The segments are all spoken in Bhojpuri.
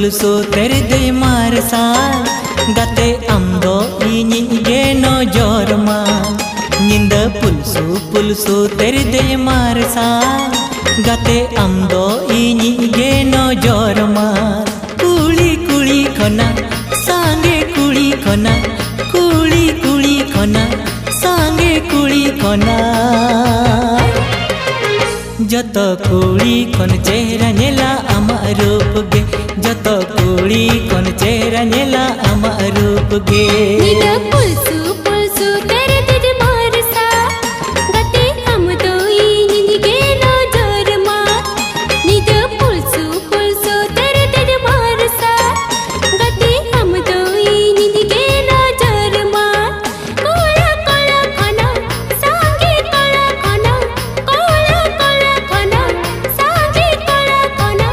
पुलसो तेरे दे मारसा गाते आमदो इनिगे नजर मा निंद पुलसो तेरे दे मारसा गाते आमदो इनिगे नजर मा कुली कुली खना सांगे कुली खना कुली कुली खना सांगे कुली खना जत कुली खन चेहरा नेला आमा रूप गे जत कुली खन चेहरा नेला आमा रूप गे निद पुलसु तेरे दे मारसा गाते आमदो इनिगे नजर मा निद पुलसु तेरे दे मारसा गाते आमदो इनिगे नजर मा कोला कोला खाना सांगे कोला खाना कोला कोला खाना सांगे कोला खाना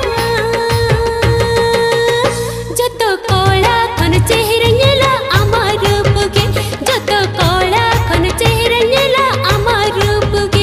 जत कोला खन चेहरा नेला आमा रूप गे जत कोला खन चेहरा नेला आमा रूप गे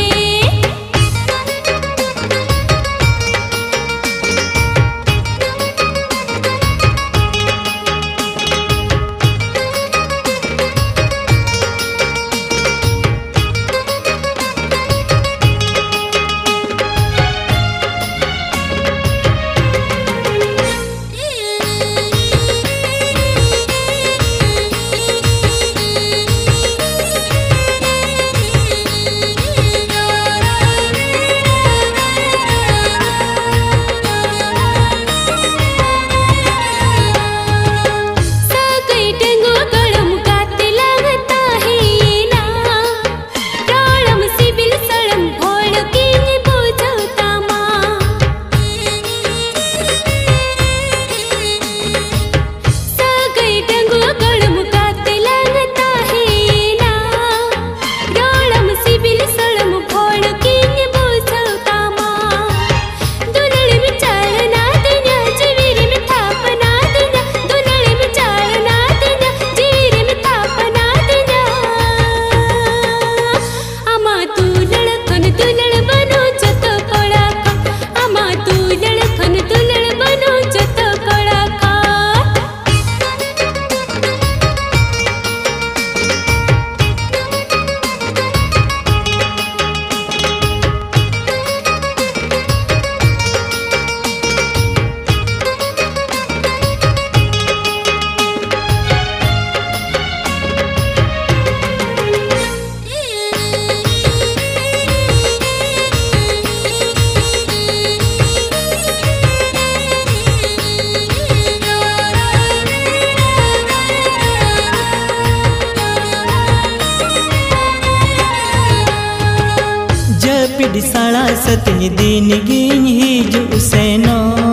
पिडिसाला सतनी दिन गिन हिजु सेनो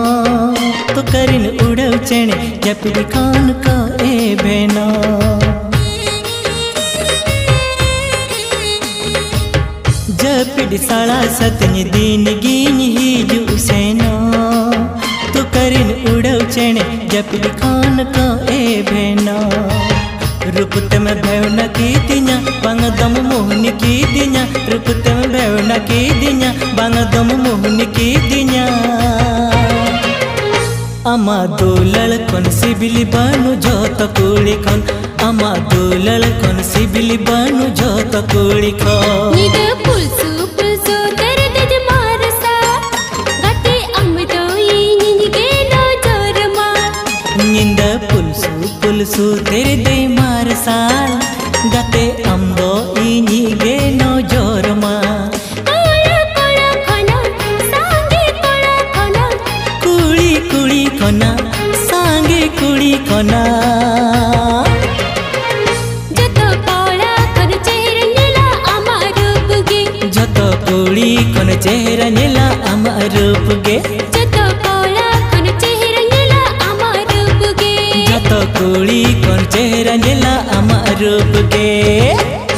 तो करिन उड़व चेणे जपिडी खान का ए बेनो जपिडिसाला सतनी दिन गिन हिजु सेनो तो करिन उड़व चेणे जपिडी खान का ए बेनो रूपते में भेवना की दिन्या बांगदम मोहनी की दिन्या रूपते में भेवना की दिन्या बांगदम मोहनी की दिन्या आमा दुलल कोन सिबिली बानु जोत कुली खन आमा दुलल कोन सिबिली बानु जोत कुली खन निद पुलसु तेरे दे मारसा गाते आमदो इनिगे नजर मा निंद पुलसु तेरे दे मारसा गाते आमदो इनिगे नजर मा कोला कोला खाना सांगे कोला खाना कुली कुली खना सांगे कुली खना जत कोला खन चेहरा नेला आमा रूप गे जत कुली खन चेहरा नेला आमा रूप गे जत कोला खन चेहरा नेला आमा रूप गे जत कुली खन चेहरा नेला आमा रूप गे।